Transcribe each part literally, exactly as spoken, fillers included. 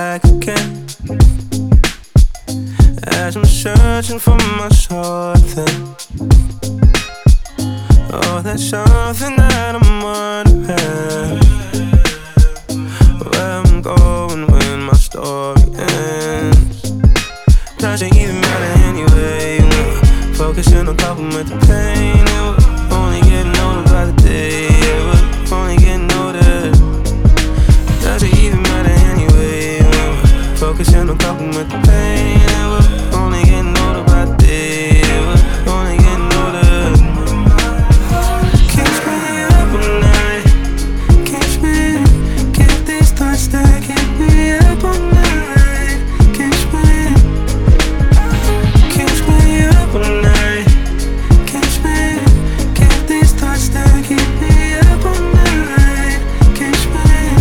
back again, as I'm searching for my something. Oh, that's something that I'm wondering where I'm going when my story ends. Doesn't even matter anyway. We're focusing on coping with the pain, and we're only getting older by the day. Yeah, we're only getting older. Doesn't even matter anyway. We're focusing on coping with the pain, and we're only getting older by the day. Yeah, we're only getting older. Keeps me up all night. Keeps me, keep these thoughts that keep me up all night. Keeps me, keeps me up all night. Keeps me, keep these thoughts that keep me up all night. Keeps me.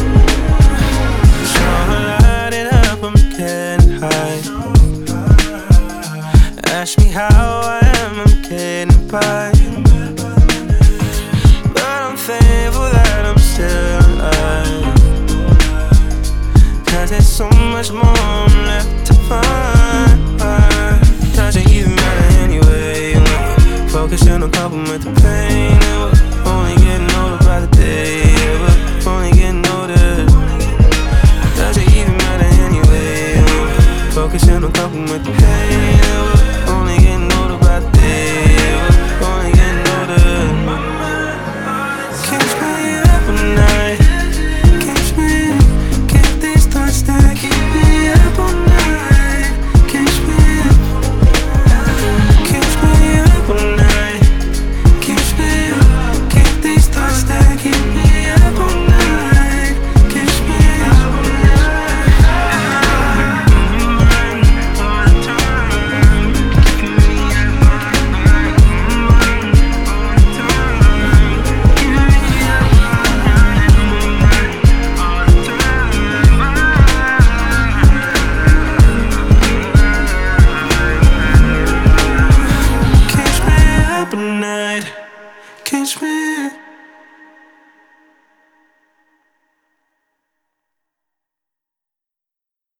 So I light it up, I'm getting high. Ask me how I am, I'm getting by. But I'm thankful that I'm still alive, 'cause there's so much more left to find. Doesn't even matter anyway. We're focusing on coping with the pain, and we're only getting older by the day. Yeah, we're only getting older. Doesn't even matter anyway. We're focusing on coping with the pain, and we're only getting older by the day. Yeah, we're only getting older. Keeps me up all night. Keeps me, keep these thoughts that keep me up all night. Keeps me, keeps me up all night. Keeps me, keep these thoughts that keep me up all night. Keeps me. Keeps me up all night. Keeps me.